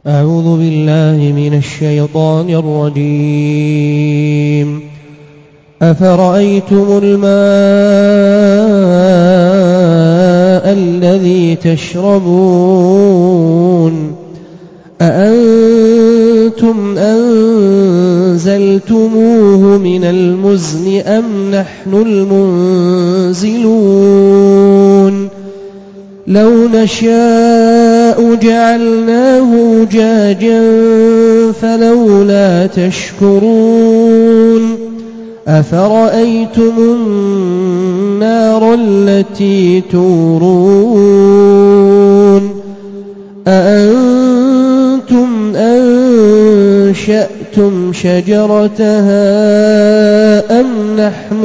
أعوذ بالله من الشيطان الرجيم. أفرأيتم الماء الذي تشربون أأنتم أنزلتموه من المزن أم نحن المنزلون لو نشاء جعلناه أجاجا فلولا تشكرون أفرأيتم النار التي تورون أأنتم أنشأتم شجرتها أم نحن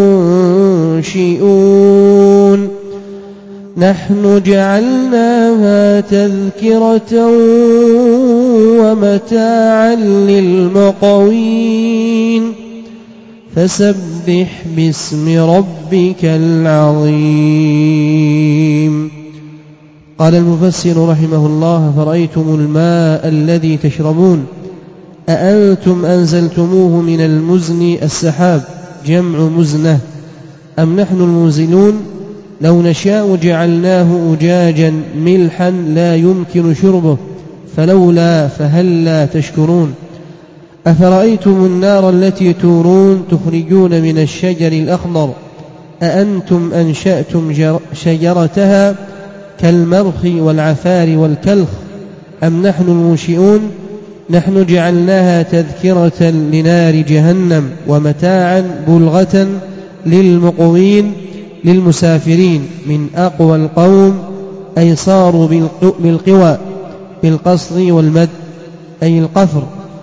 المنشئون نحن جعلناها تذكرة ومتاعا للمقوين فسبح باسم ربك العظيم. قال المفسر رحمه الله: فرأيتم الماء الذي تشربون أأنتم أنزلتموه من المزن السحاب جمع مزنة أم نحن المنزلون لو نشاء جعلناه أجاجا ملحا لا يمكن شربه فلولا فهلا تشكرون أفرأيتم النار التي تورون تخرجون من الشجر الأخضر أأنتم أنشأتم شجرتها كالمرخ والعفار والكلخ أم نحن المنشئون نحن جعلناها تذكرة لنار جهنم ومتاعا بلغة للمقوين للمسافرين من أقوى القوم أي صاروا بالقوى بالقصر والمد أي القفر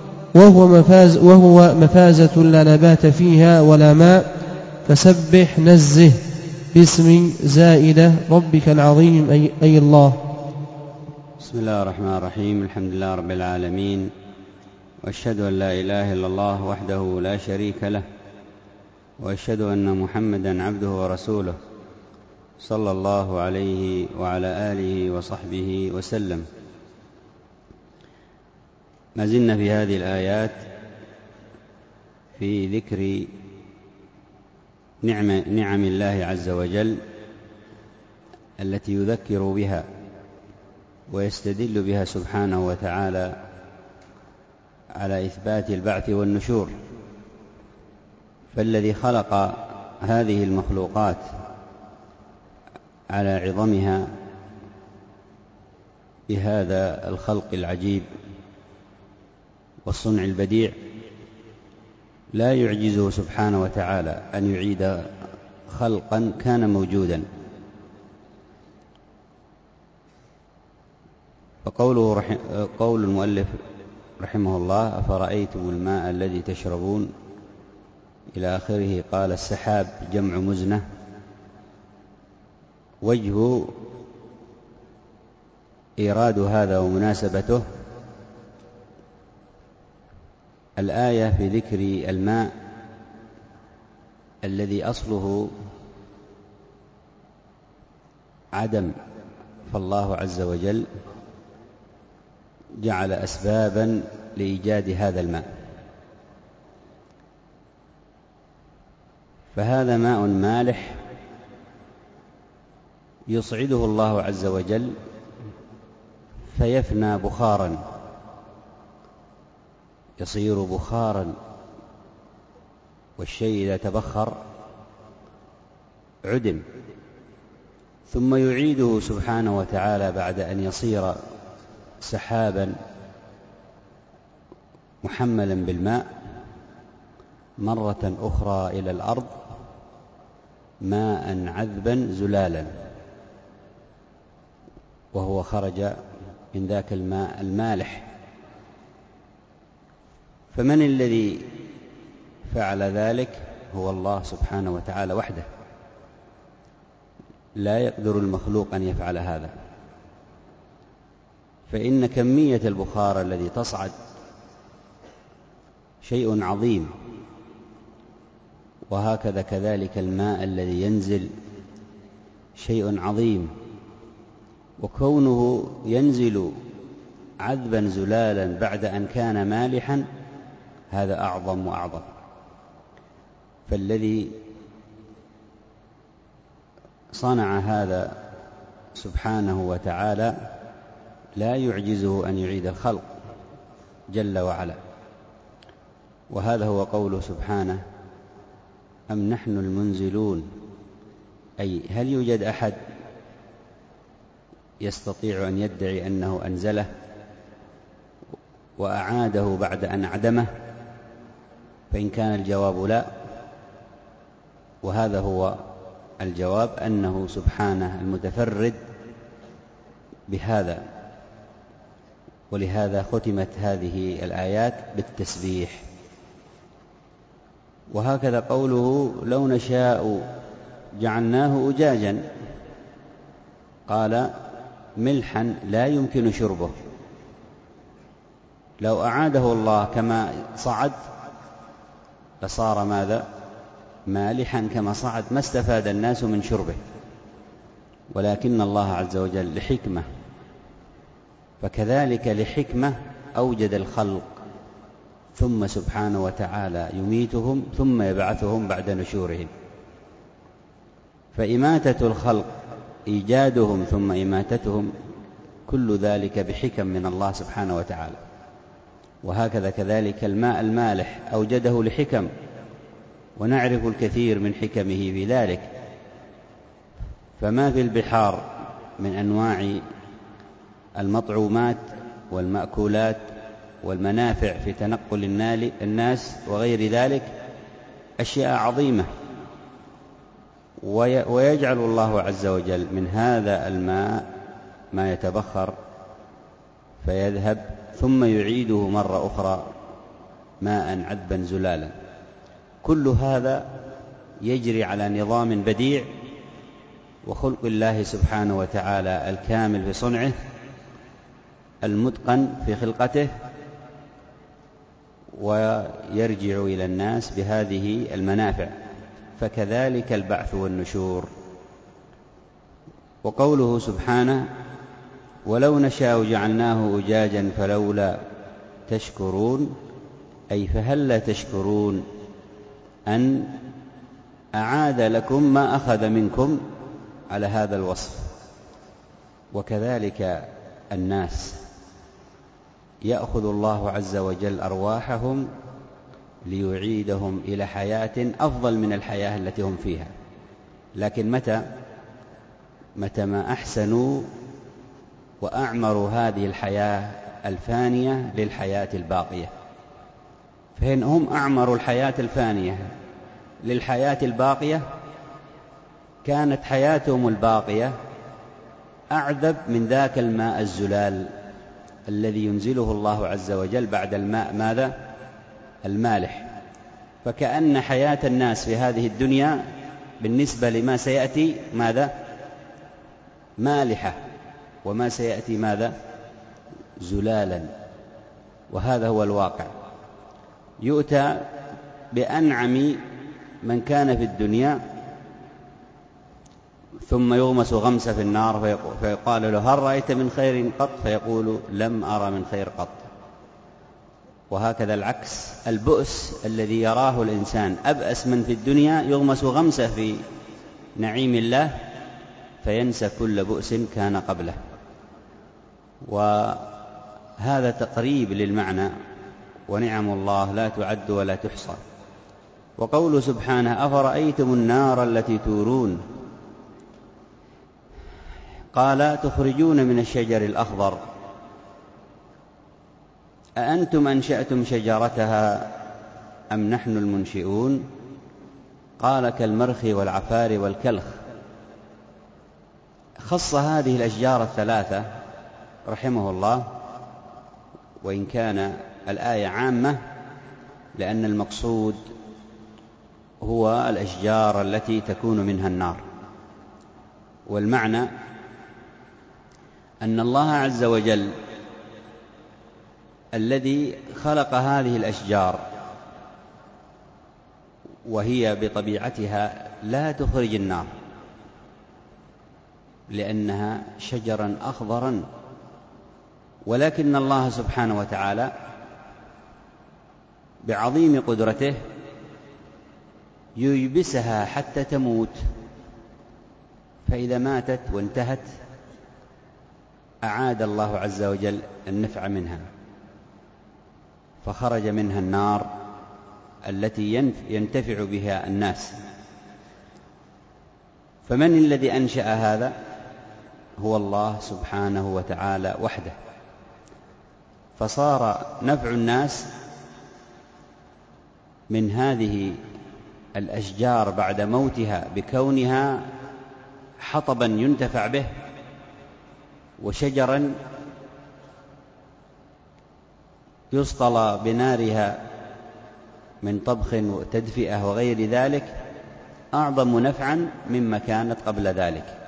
وهو مفازة لا نبات فيها ولا ماء فسبح نزه باسم زائدة ربك العظيم أي الله. بسم الله الرحمن الرحيم. الحمد لله رب العالمين، وأشهد أن لا إله إلا الله وحده لا شريك له، وأشهد أن محمدا عبده ورسوله صلى الله عليه وعلى آله وصحبه وسلم. ما زلنا في هذه الآيات في ذكر نعم الله عز وجل التي يذكر بها ويستدل بها سبحانه وتعالى على إثبات البعث والنشور. فالذي خلق هذه المخلوقات على عظمها بهذا الخلق العجيب والصنع البديع لا يعجزه سبحانه وتعالى أن يعيد خلقا كان موجودا. قول المؤلف رحمه الله: أفرأيتم الماء الذي تشربون إلى آخره، قال: السحاب جمع مزنة. وجه إيراد هذا ومناسبته الآية في ذكر الماء الذي أصله عدم، فالله عز وجل جعل أسبابا لإيجاد هذا الماء، فهذا ماء مالح يصعده الله عز وجل فيفنى بخارا، يصير بخارا، والشيء إذا تبخر عدم، ثم يعيده سبحانه وتعالى بعد أن يصير سحابا محملا بالماء مرة أخرى إلى الأرض ماء عذبا زلالا، وهو خرج من ذاك الماء المالح. فمن الذي فعل ذلك؟ هو الله سبحانه وتعالى وحده، لا يقدر المخلوق أن يفعل هذا. فإن كمية البخار الذي تصعد شيء عظيم، وهكذا كذلك الماء الذي ينزل شيء عظيم، وكونه ينزل عذبا زلالا بعد أن كان مالحا هذا أعظم وأعظم. فالذي صنع هذا سبحانه وتعالى لا يعجزه أن يعيد الخلق جل وعلا. وهذا هو قوله سبحانه: أم نحن المنزلون، أي هل يوجد أحد يستطيع أن يدعي أنه أنزله وأعاده بعد أن أعدمه؟ فإن كان الجواب لا، وهذا هو الجواب، أنه سبحانه المتفرد بهذا. ولهذا ختمت هذه الآيات بالتسبيح. وهكذا قوله: لو نشاء جعلناه أجاجا، قال: ملحا لا يمكن شربه. لو أعاده الله كما صعد لصار ماذا؟ مالحا كما صعد، ما استفاد الناس من شربه. ولكن الله عز وجل لحكمة، فكذلك لحكمة أوجد الخلق، ثم سبحانه وتعالى يميتهم ثم يبعثهم بعد نشورهم. فإماتة الخلق، إيجادهم ثم إماتتهم، كل ذلك بحكم من الله سبحانه وتعالى. وهكذا كذلك الماء المالح أوجده لحكم، ونعرف الكثير من حكمه في ذلك. فما في البحار من أنواع المطعومات والمأكولات والمنافع في تنقل الناس وغير ذلك أشياء عظيمة، ويجعل الله عز وجل من هذا الماء ما يتبخر فيذهب، ثم يعيده مرة أخرى ماء عذبا زلالا. كل هذا يجري على نظام بديع، وخلق الله سبحانه وتعالى الكامل في صنعه، المتقن في خلقته، ويرجع إلى الناس بهذه المنافع. فكذلك البعث والنشور. وقوله سبحانه: ولو نشاء جعلناه أجاجا فلولا تشكرون، أي فهل تشكرون أن أعاد لكم ما أخذ منكم على هذا الوصف. وكذلك الناس يأخذ الله عز وجل أرواحهم ليعيدهم إلى حياة أفضل من الحياة التي هم فيها، لكن متى ما أحسنوا وأعمروا هذه الحياة الفانية للحياة الباقية. فإن هم أعمروا الحياة الفانية للحياة الباقية، كانت حياتهم الباقية أعذب من ذاك الماء الزلال الذي ينزله الله عز وجل بعد الماء ماذا؟ المالح. فكأن حياة الناس في هذه الدنيا بالنسبة لما سيأتي ماذا؟ مالحة، وما سيأتي ماذا؟ زلالا. وهذا هو الواقع. يؤتى بأنعم من كان في الدنيا ثم يغمس غمسة في النار، فيقال له: هل رأيت من خير قط؟ فيقول: لم أرى من خير قط. وهكذا العكس، البؤس الذي يراه الإنسان أبأس من في الدنيا يغمس غمسة في نعيم الله فينسى كل بؤس كان قبله. وهذا تقريب للمعنى، ونعم الله لا تعد ولا تحصى. وقول سبحانه: أفرأيتم النار التي تورون، قال: تخرجون من الشجر الأخضر أأنتم أنشأتم شجرتها أم نحن المنشئون، قال: كالمرخ والعفار والكلخ. خص هذه الأشجار الثلاثة رحمه الله، وإن كان الآية عامة، لأن المقصود هو الأشجار التي تكون منها النار. والمعنى أن الله عز وجل الذي خلق هذه الأشجار وهي بطبيعتها لا تخرج النار، لأنها شجرا أخضرا ولكن الله سبحانه وتعالى بعظيم قدرته ييبسها حتى تموت، فإذا ماتت وانتهت أعاد الله عز وجل النفع منها، فخرج منها النار التي ينتفع بها الناس. فمن الذي أنشأ هذا؟ هو الله سبحانه وتعالى وحده، فصار نفع الناس من هذه الأشجار بعد موتها بكونها حطبا ينتفع به، وشجرا يصطلى بنارها من طبخ وتدفئة وغير ذلك، أعظم نفعا مما كانت قبل ذلك.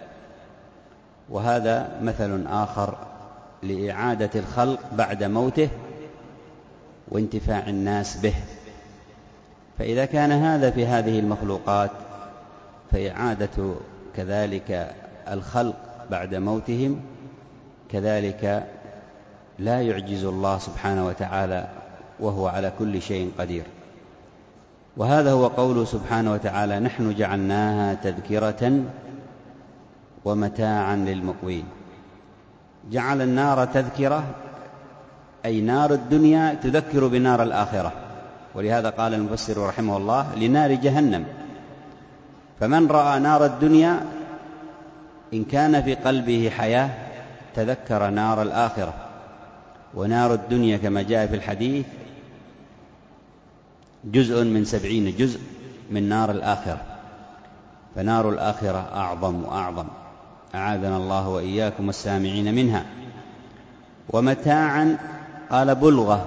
وهذا مثل آخر لإعادة الخلق بعد موته وانتفاع الناس به. فإذا كان هذا في هذه المخلوقات، فإعادة كذلك الخلق بعد موتهم كذلك لا يعجز الله سبحانه وتعالى، وهو على كل شيء قدير. وهذا هو قوله سبحانه وتعالى: نحن جعلناها تذكرة ومتاعا للمقوين. جعل النار تذكرة، أي نار الدنيا تذكر بنار الآخرة، ولهذا قال المفسر رحمه الله: لنار جهنم. فمن رأى نار الدنيا إن كان في قلبه حياة تذكر نار الآخرة، ونار الدنيا كما جاء في الحديث جزء من 70 جزء من نار الآخرة، فنار الآخرة أعظم وأعظم، أعاذنا الله وإياكم السامعين منها. ومتاعا قال بلغة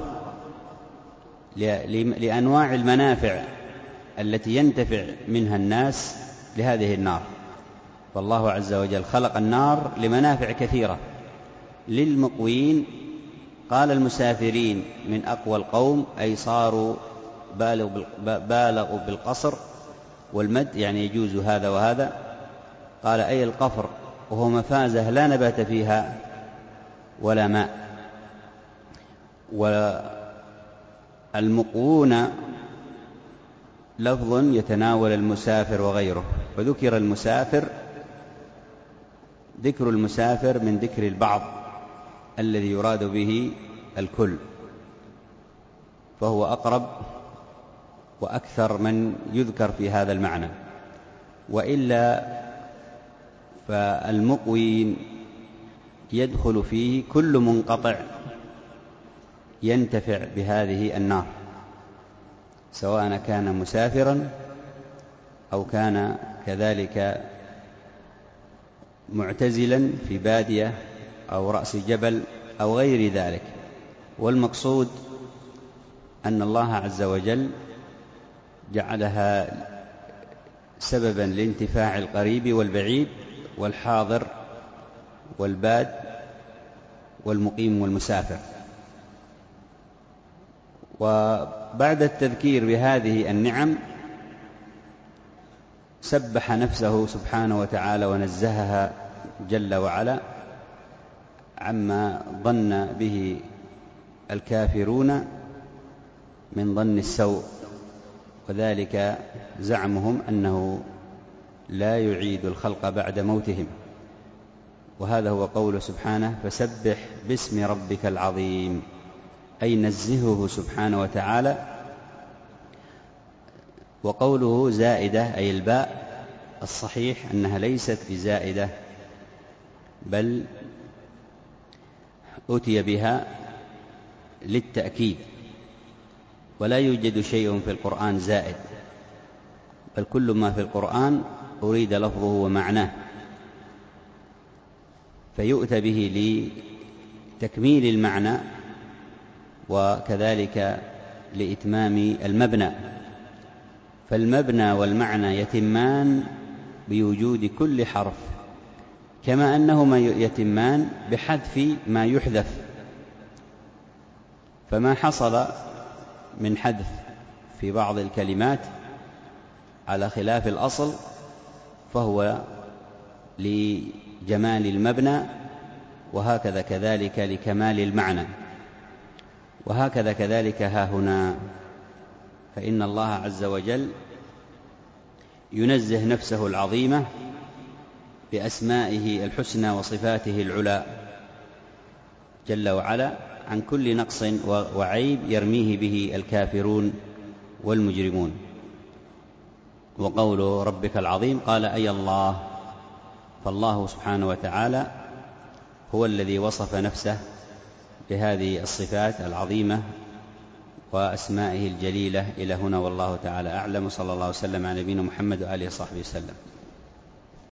لأنواع المنافع التي ينتفع منها الناس لهذه النار. فالله عز وجل خلق النار لمنافع كثيرة. للمقوين قال المسافرين من أقوى القوم، أي صاروا بالغوا بالقصر والمد، يعني يجوز هذا وهذا. قال أي القفر، وهو مفازة لا نبات فيها ولا ماء. والمقوون لفظ يتناول المسافر وغيره، وذكر المسافر، ذكر المسافر من ذكر البعض الذي يراد به الكل، فهو أقرب وأكثر من يذكر في هذا المعنى. وإلا فالمقوين يدخل فيه كل منقطع ينتفع بهذه النار، سواء كان مسافرا أو كان كذلك معتزلا في بادية أو رأس جبل أو غير ذلك. والمقصود أن الله عز وجل جعلها سببا لانتفاع القريب والبعيد والحاضر والباد والمقيم والمسافر. وبعد التذكير بهذه النعم سبح نفسه سبحانه وتعالى ونزهها جل وعلا عما ظن به الكافرون من ظن السوء، وذلك زعمهم أنه لا يعيد الخلق بعد موتهم. وهذا هو قوله سبحانه: فسبح باسم ربك العظيم، أي نزهه سبحانه وتعالى. وقوله زائدة أي الباء، الصحيح أنها ليست بزائدة، بل أتي بها للتأكيد، ولا يوجد شيء في القرآن زائد، بل كل ما في القرآن أريد لفظه ومعناه، فيؤتى به لتكميل المعنى وكذلك لإتمام المبنى. فالمبنى والمعنى يتمان بوجود كل حرف، كما أنهما يتمان بحذف ما يحذف. فما حصل من حذف في بعض الكلمات على خلاف الأصل فهو لجمال المبنى وهكذا كذلك لكمال المعنى، وهكذا كذلك ها هنا، فإن الله عز وجل ينزه نفسه العظيمة بأسمائه الحسنى وصفاته العلى جل وعلا عن كل نقص وعيب يرميه به الكافرون والمجرمون. وقول ربك العظيم قال أي الله، فالله سبحانه وتعالى هو الذي وصف نفسه بهذه الصفات العظيمة وأسمائه الجليلة. إلى هنا والله تعالى أعلم، صلى الله وسلم على نبينا محمد وآله وصحبه وسلم.